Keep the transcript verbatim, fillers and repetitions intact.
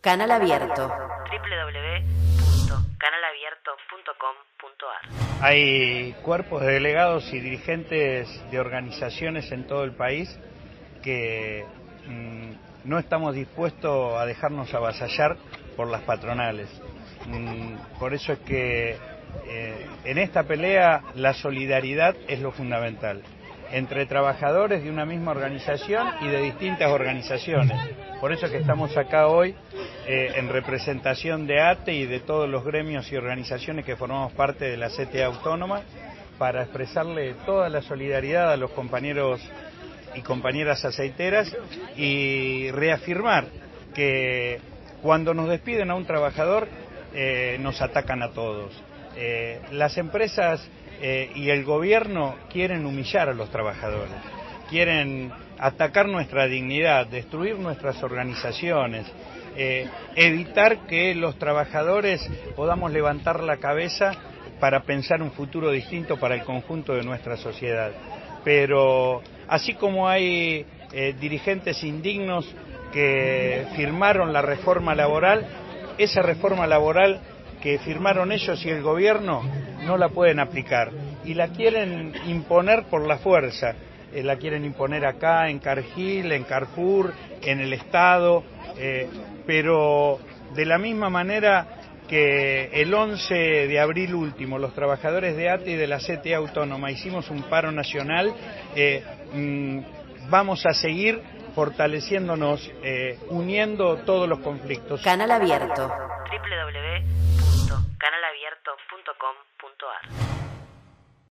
Canal Abierto. doble u doble u doble u punto canal abierto punto com punto a r. Hay cuerpos de delegados y dirigentes de organizaciones en todo el país que mmm, no estamos dispuestos a dejarnos avasallar por las patronales. Mm, por eso es que eh, en esta pelea la solidaridad es lo fundamental, entre trabajadores de una misma organización y de distintas organizaciones. Por eso es que estamos acá hoy eh, en representación de A T E y de todos los gremios y organizaciones que formamos parte de la C T A Autónoma para expresarle toda la solidaridad a los compañeros y compañeras aceiteras y reafirmar que cuando nos despiden a un trabajador eh, nos atacan a todos. Eh, las empresas eh, y el gobierno quieren humillar a los trabajadores, quieren atacar nuestra dignidad, destruir nuestras organizaciones, eh, evitar que los trabajadores podamos levantar la cabeza para pensar un futuro distinto para el conjunto de nuestra sociedad. Pero así como hay eh, dirigentes indignos que firmaron la reforma laboral, esa reforma laboral que firmaron ellos y el gobierno no la pueden aplicar y la quieren imponer por la fuerza. Eh, la quieren imponer acá, en Cargill, en Carrefour, en el Estado, eh, pero de la misma manera que el once de abril último los trabajadores de A T E y de la C T A Autónoma hicimos un paro nacional, eh, mmm, vamos a seguir fortaleciéndonos, eh, uniendo todos los conflictos. Canal Abierto. doble u doble u doble u punto canal abierto punto com